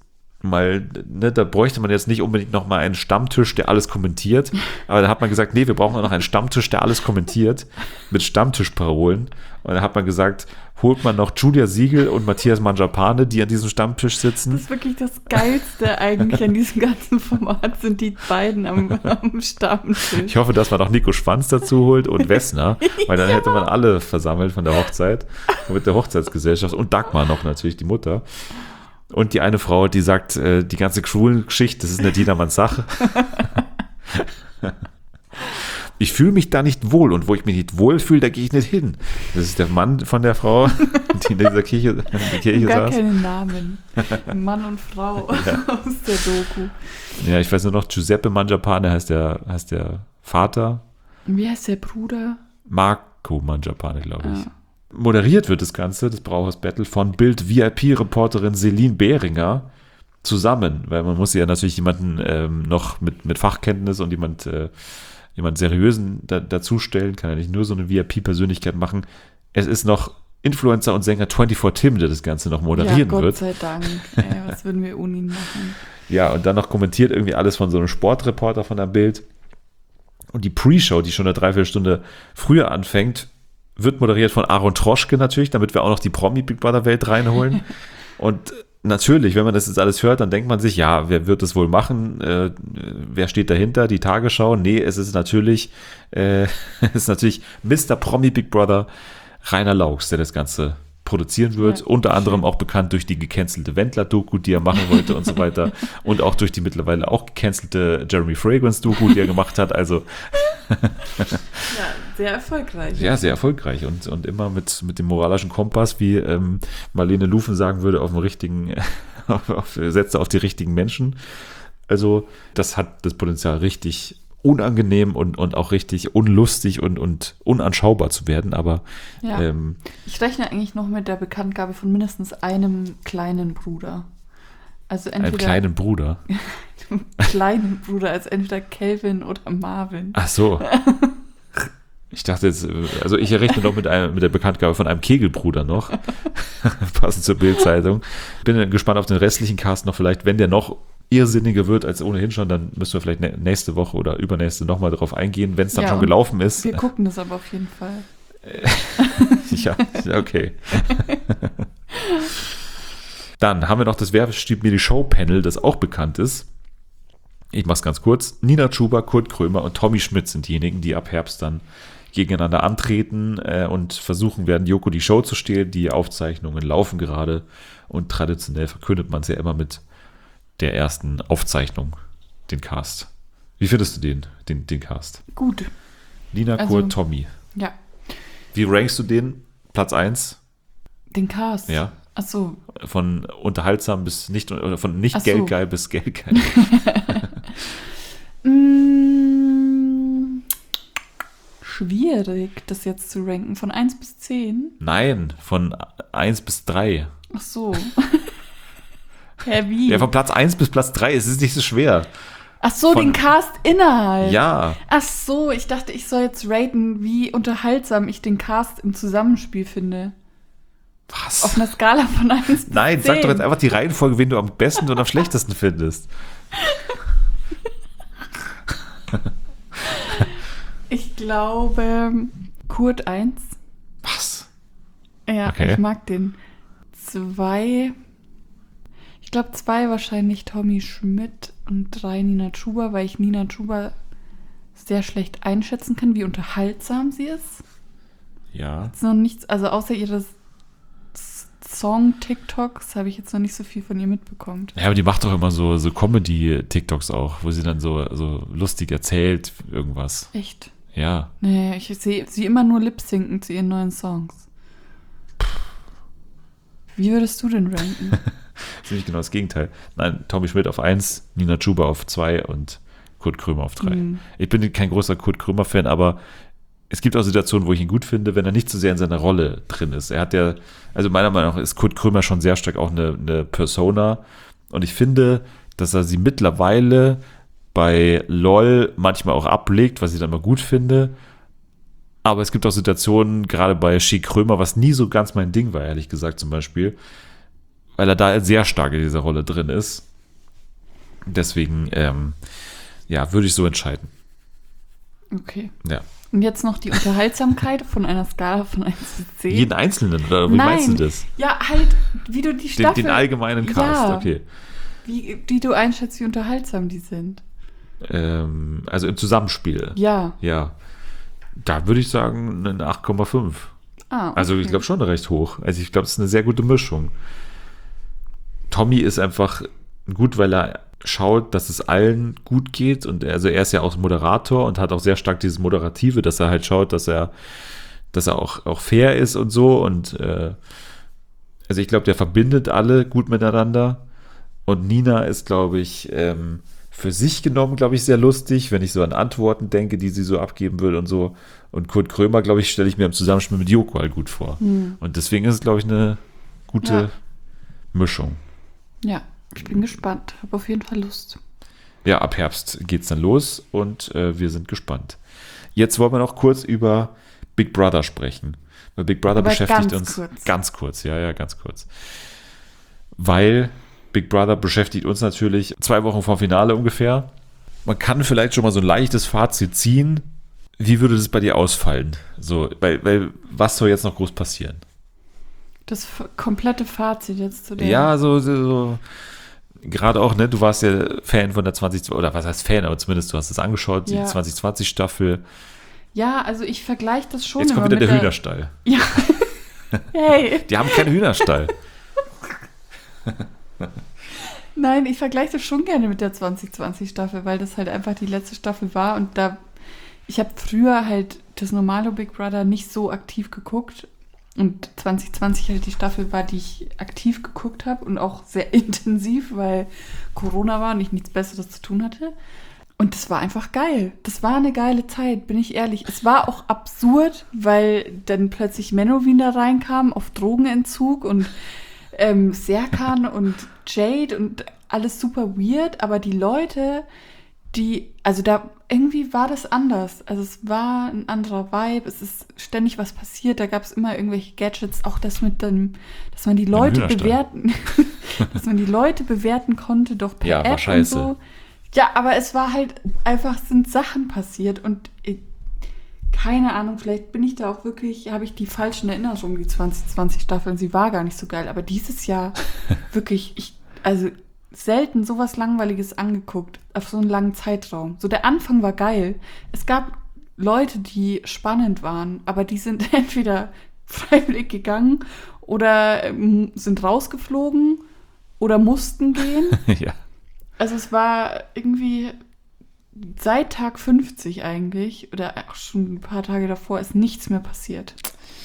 mal, ne, da bräuchte man jetzt nicht unbedingt nochmal einen Stammtisch, der alles kommentiert, aber da hat man gesagt, nee, wir brauchen auch noch einen Stammtisch, der alles kommentiert, mit Stammtischparolen. Und da hat man gesagt, holt man noch Julia Siegel und Matthias Mangiapane, die an diesem Stammtisch sitzen. Das ist wirklich das Geilste eigentlich an diesem ganzen Format, sind die beiden am Stammtisch. Ich hoffe, dass man noch Nico Schwanz dazu holt und Wessner, weil dann hätte man alle versammelt von der Hochzeit, mit der Hochzeitsgesellschaft und Dagmar noch natürlich, die Mutter. Und die eine Frau, die sagt, die ganze Geschichte, das ist eine Dienermanns Sache. Ich fühle mich da nicht wohl und wo ich mich nicht wohl fühle, da gehe ich nicht hin. Das ist der Mann von der Frau, die in dieser Kirche Gar saß. keinen Namen. Mann und Frau aus der Doku. Ja, ich weiß nur noch, Giuseppe Mangiapane heißt der Vater. Wie heißt der Bruder? Marco Mangiapane, glaube ich. Ja. Moderiert wird das Ganze, das Brauhaus Battle, von Bild-VIP-Reporterin Celine Behringer zusammen, weil man muss ja natürlich jemanden noch mit Fachkenntnis und jemand Seriösen dazustellen, kann ja nicht nur so eine VIP-Persönlichkeit machen. Es ist noch Influencer und Sänger 24 Tim, der das Ganze noch moderieren Gott wird. sei Dank. Ey, was würden wir ohne ihn machen? Ja, und dann noch kommentiert irgendwie alles von so einem Sportreporter von der Bild. Und die Pre-Show, die schon eine Dreiviertelstunde früher anfängt, wird moderiert von Aaron Troschke natürlich, damit wir auch noch die Promi-Big Brother-Welt reinholen. Und natürlich, wenn man das jetzt alles hört, dann denkt man sich, ja, wer wird das wohl machen? Wer steht dahinter? Die Tagesschau? Nee, es ist natürlich Mr. Promi Big Brother Rainer Laux, der das Ganze produzieren wird. Ja, unter anderem auch bekannt durch die gecancelte Wendler-Doku, die er machen wollte und so weiter. Und auch durch die mittlerweile auch gecancelte Jeremy Fragrance-Doku, die er gemacht hat. Also Ja, sehr erfolgreich. ja, sehr erfolgreich und immer mit dem moralischen Kompass, wie Marlene Lufen sagen würde, setzt auf die richtigen Menschen. Also das hat das Potenzial, richtig unangenehm und auch richtig unlustig und unanschaubar zu werden, aber Ja. Ich rechne eigentlich noch mit der Bekanntgabe von mindestens einem kleinen Bruder. Also einem entweder kleinen Bruder. kleinen Bruder, als entweder Kelvin oder Marvin. Ach so. Ich dachte jetzt, also ich rechne noch mit der Bekanntgabe von einem Kegelbruder noch, passend zur Bild-Zeitung. Bin gespannt auf den restlichen Cast noch, vielleicht, wenn der noch irrsinniger wird als ohnehin schon, dann müssen wir vielleicht nächste Woche oder übernächste nochmal darauf eingehen, wenn es dann Ja, schon und gelaufen ist. Wir gucken das aber auf jeden Fall. Ja, okay. Dann haben wir noch das Wer stiehlt mir die Show-Panel, das auch bekannt ist. Ich mach's ganz kurz. Nina Chuba, Kurt Krömer und Tommy Schmidt sind diejenigen, die ab Herbst dann gegeneinander antreten und versuchen werden, Joko die Show zu stehlen. Die Aufzeichnungen laufen gerade und traditionell verkündet man es ja immer mit der ersten Aufzeichnung, den Cast. Wie findest du den Cast? Gut, Nina, Also- Kurt, Tommy. ja. Wie rankst du den? Platz 1? Den Cast. Ja. Ach so. Von unterhaltsam bis nicht, oder von nicht Ach so. geldgeil bis geldgeil. Schwierig, das jetzt zu ranken. Von 1 bis 10? Nein, von 1 bis 3. Ach so. Hä, wie? Ja, von Platz 1 bis Platz 3, es ist nicht so schwer. Ach so, von- den Cast-Inhalt. Ja, Ach so, ich dachte, ich soll jetzt raten, wie unterhaltsam ich den Cast im Zusammenspiel finde. Auf was? einer Skala von 1 bis 10. Nein, sag doch jetzt einfach die Reihenfolge, wen du am besten und am schlechtesten findest. Ich glaube, Kurt 1. Was? Ja, Okay. ich mag den. 2. Ich glaube 2 wahrscheinlich Tommy Schmidt und 3 Nina Chuba, weil ich Nina Chuba sehr schlecht einschätzen kann, wie unterhaltsam sie ist. Ja. Jetzt noch nichts, also außer ihres Song-TikToks habe ich jetzt noch nicht so viel von ihr mitbekommen. Ja, aber die macht doch immer so Comedy-TikToks auch, wo sie dann so lustig erzählt, irgendwas. Echt? Ja. Nee, ich sehe sie immer nur lip-sinken zu ihren neuen Songs. Wie würdest du denn ranken? Das ist nämlich genau das Gegenteil. Nein, Tommy Schmidt auf 1, Nina Chuba auf 2 und Kurt Krömer auf 3. Mhm. Ich bin kein großer Kurt Krömer-Fan, aber es gibt auch Situationen, wo ich ihn gut finde, wenn er nicht zu sehr in seiner Rolle drin ist. Er hat ja, also meiner Meinung nach ist Kurt Krömer schon sehr stark auch eine Persona. Und ich finde, dass er sie mittlerweile bei LOL manchmal auch ablegt, was ich dann mal gut finde. Aber es gibt auch Situationen, gerade bei Schi Krömer, was nie so ganz mein Ding war, ehrlich gesagt zum Beispiel, weil er da sehr stark in dieser Rolle drin ist. Deswegen, würde ich so entscheiden. Okay. Ja. Und jetzt noch die Unterhaltsamkeit von einer Skala von 1 bis 10. Jeden Einzelnen, oder wie Nein. meinst du das? Ja, halt, wie du die Staffel... Den allgemeinen Cast, Ja. okay. Wie du einschätzt, wie unterhaltsam die sind. Also im Zusammenspiel. Ja. Ja. Da würde ich sagen, eine 8,5. Ah, okay. Also ich glaube schon recht hoch. Also ich glaube, es ist eine sehr gute Mischung. Tommy ist einfach gut, weil er schaut, dass es allen gut geht. Und er ist ja auch Moderator und hat auch sehr stark dieses Moderative, dass er halt schaut, dass er auch fair ist und so. Und also ich glaube, der verbindet alle gut miteinander. Und Nina ist, glaube ich, für sich genommen, glaube ich, sehr lustig, wenn ich so an Antworten denke, die sie so abgeben will und so. Und Kurt Krömer, glaube ich, stelle ich mir im Zusammenspiel mit Joko halt gut vor. Und deswegen ist es, glaube ich, eine gute Mischung. Ja, ich bin gespannt. Habe auf jeden Fall Lust. Ja, ab Herbst geht's dann los und wir sind gespannt. Jetzt wollen wir noch kurz über Big Brother sprechen. Weil Big Brother Aber beschäftigt ganz uns kurz. ganz kurz. Ja, ganz kurz. Weil Big Brother beschäftigt uns natürlich 2 Wochen vor Finale ungefähr. Man kann vielleicht schon mal so ein leichtes Fazit ziehen. Wie würde das bei dir ausfallen? So, weil was soll jetzt noch groß passieren? Das komplette Fazit jetzt zu der... Ja, so gerade auch, ne, du warst ja Fan von der 2020, oder was heißt Fan, aber zumindest du hast es angeschaut, die Ja. 2020-Staffel. Ja, also ich vergleiche das schon Jetzt kommt immer wieder der mit Hühnerstall. Ja. Hey. Die haben keinen Hühnerstall. Nein, ich vergleiche das schon gerne mit der 2020-Staffel, weil das halt einfach die letzte Staffel war und ich habe früher halt das normale Big Brother nicht so aktiv geguckt und 2020 halt die Staffel war, die ich aktiv geguckt habe und auch sehr intensiv, weil Corona war und ich nichts Besseres zu tun hatte. Und das war einfach geil. Das war eine geile Zeit, bin ich ehrlich. Es war auch absurd, weil dann plötzlich Menowin da reinkam auf Drogenentzug und Serkan und Jade und alles super weird, aber die Leute, irgendwie war das anders. Also es war ein anderer Vibe, es ist ständig was passiert, da gab es immer irgendwelche Gadgets, auch das mit dem, dass man die Leute bewerten, dass man die Leute bewerten konnte, doch per Ja, war App scheiße. und so. Ja, aber es war halt einfach, sind Sachen passiert und keine Ahnung, vielleicht bin ich da auch wirklich, habe ich die falschen Erinnerungen, die 2020-Staffel, sie war gar nicht so geil, aber dieses Jahr wirklich, also selten sowas Langweiliges angeguckt, auf so einen langen Zeitraum. So der Anfang war geil. Es gab Leute, die spannend waren, aber die sind entweder freiwillig gegangen oder sind rausgeflogen oder mussten gehen. Ja. Also es war irgendwie seit Tag 50 eigentlich, oder auch schon ein paar Tage davor, ist nichts mehr passiert.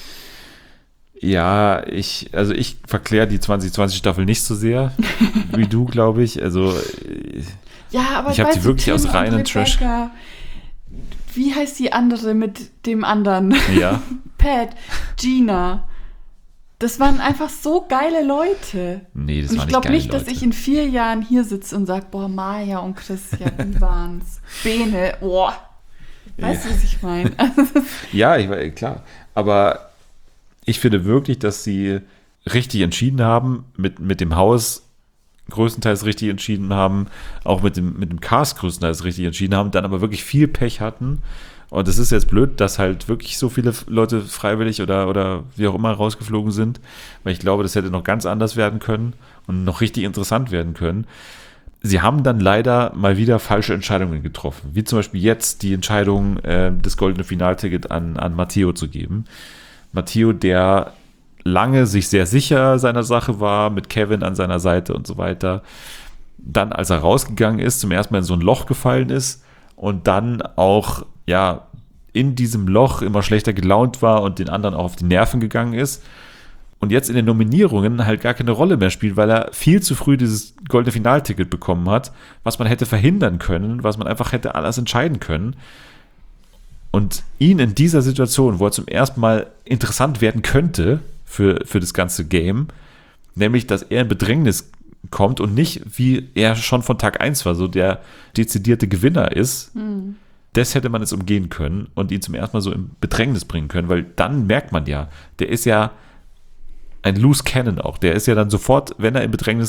Ja, ich verkläre die 2020-Staffel nicht so sehr wie du, glaube ich. Also Ja, aber ich habe sie wirklich Tim aus und reinen Trash. Rebecca, wie heißt die andere mit dem anderen? Ja. Pat, Gina. Das waren einfach so geile Leute. Nee, das Und waren ich nicht glaube geile nicht, dass Leute. ich in 4 Jahren hier sitze und sage, boah, Maja und Christian, wie waren's? Bene, boah. Weißt du, was ich meine? Ja, klar. Aber ich finde wirklich, dass sie richtig entschieden haben, mit dem Haus größtenteils richtig entschieden haben, auch mit dem Cast größtenteils richtig entschieden haben, dann aber wirklich viel Pech hatten. Und es ist jetzt blöd, dass halt wirklich so viele Leute freiwillig oder wie auch immer rausgeflogen sind, weil ich glaube, das hätte noch ganz anders werden können und noch richtig interessant werden können. Sie haben dann leider mal wieder falsche Entscheidungen getroffen, wie zum Beispiel jetzt die Entscheidung, das goldene Finalticket an Matteo zu geben. Matteo, der lange sich sehr sicher seiner Sache war, mit Kevin an seiner Seite und so weiter, dann, als er rausgegangen ist, zum ersten Mal in so ein Loch gefallen ist und dann auch, ja, in diesem Loch immer schlechter gelaunt war und den anderen auch auf die Nerven gegangen ist und jetzt in den Nominierungen halt gar keine Rolle mehr spielt, weil er viel zu früh dieses goldene Finalticket bekommen hat, was man hätte verhindern können, was man einfach hätte alles entscheiden können. Und ihn in dieser Situation, wo er zum ersten Mal interessant werden könnte für das ganze Game, nämlich, dass er in Bedrängnis kommt und nicht, wie er schon von Tag 1 war, so der dezidierte Gewinner ist, das hätte man jetzt umgehen können und ihn zum ersten Mal so in Bedrängnis bringen können, weil dann merkt man ja, der ist ja ein Loose Cannon auch, der ist ja dann sofort, wenn er in Bedrängnis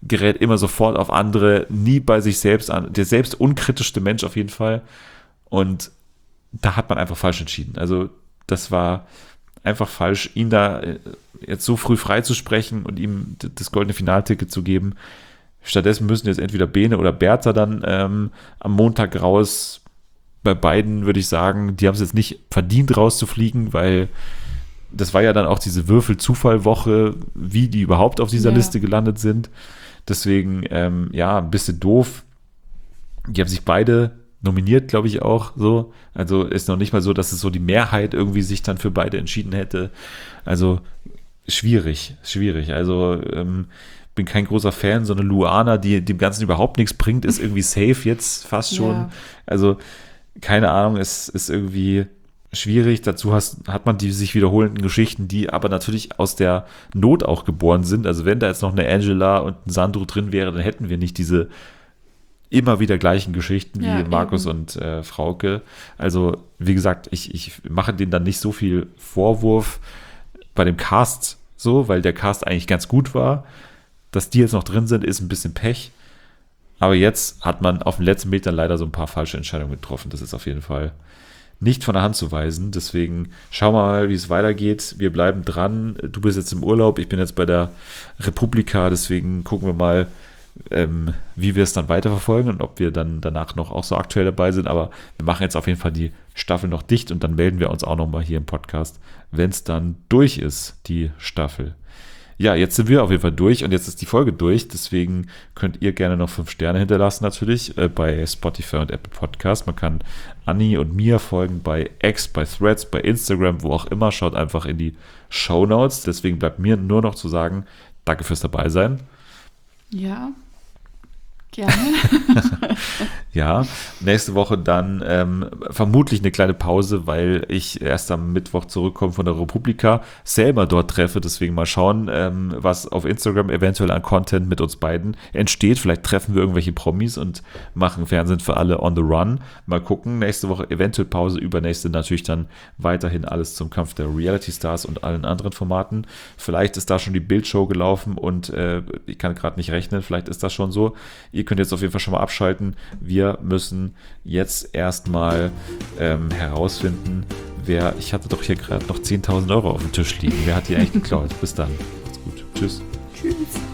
gerät immer sofort auf andere, nie bei sich selbst an, der selbst unkritischste Mensch auf jeden Fall. Und da hat man einfach falsch entschieden. Also das war einfach falsch, ihn da jetzt so früh freizusprechen und ihm das goldene Finalticket zu geben. Stattdessen müssen jetzt entweder Bene oder Bertha dann am Montag raus. Bei beiden würde ich sagen, die haben es jetzt nicht verdient rauszufliegen, weil das war ja dann auch diese Würfel-Zufall-Woche, wie die überhaupt auf dieser Liste gelandet sind. Deswegen, ein bisschen doof. Die haben sich beide nominiert, glaube ich auch so. Also ist noch nicht mal so, dass es so die Mehrheit irgendwie sich dann für beide entschieden hätte. Also schwierig. Also bin kein großer Fan. So eine Luana, die dem Ganzen überhaupt nichts bringt, ist irgendwie safe jetzt fast schon. Ja. Also keine Ahnung, es ist irgendwie schwierig. Dazu hat man die sich wiederholenden Geschichten, die aber natürlich aus der Not auch geboren sind. Also wenn da jetzt noch eine Angela und ein Sandro drin wäre, dann hätten wir nicht diese immer wieder gleichen Geschichten wie Markus und Frauke. Also wie gesagt, ich mache denen dann nicht so viel Vorwurf bei dem Cast so, weil der Cast eigentlich ganz gut war. Dass die jetzt noch drin sind, ist ein bisschen Pech. Aber jetzt hat man auf den letzten Metern leider so ein paar falsche Entscheidungen getroffen. Das ist auf jeden Fall nicht von der Hand zu weisen. Deswegen schauen wir mal, wie es weitergeht. Wir bleiben dran. Du bist jetzt im Urlaub, ich bin jetzt bei der Republika. Deswegen gucken wir mal, wie wir es dann weiterverfolgen und ob wir dann danach noch auch so aktuell dabei sind. Aber wir machen jetzt auf jeden Fall die Staffel noch dicht und dann melden wir uns auch nochmal hier im Podcast, wenn es dann durch ist, die Staffel. Ja, jetzt sind wir auf jeden Fall durch und jetzt ist die Folge durch. Deswegen könnt ihr gerne noch 5 Sterne hinterlassen natürlich bei Spotify und Apple Podcast. Man kann Anni und mir folgen bei X, bei Threads, bei Instagram, wo auch immer. Schaut einfach in die Shownotes. Deswegen bleibt mir nur noch zu sagen, danke fürs Dabeisein. Ja, gerne. Ja, nächste Woche dann vermutlich eine kleine Pause, weil ich erst am Mittwoch zurückkomme von der Republika, selber dort treffe, deswegen mal schauen, was auf Instagram eventuell an Content mit uns beiden entsteht. Vielleicht treffen wir irgendwelche Promis und machen Fernsehen für alle on the run. Mal gucken, nächste Woche eventuell Pause, übernächste natürlich dann weiterhin alles zum Kampf der Reality Stars und allen anderen Formaten. Vielleicht ist da schon die Bildshow gelaufen und ich kann gerade nicht rechnen, vielleicht ist das schon so. Ihr könnt jetzt auf jeden Fall schon mal abschalten. Wir müssen jetzt erstmal herausfinden, ich hatte doch hier gerade noch 10.000 Euro auf dem Tisch liegen. Wer hat die eigentlich geklaut? Bis dann. Macht's gut. Tschüss. Tschüss.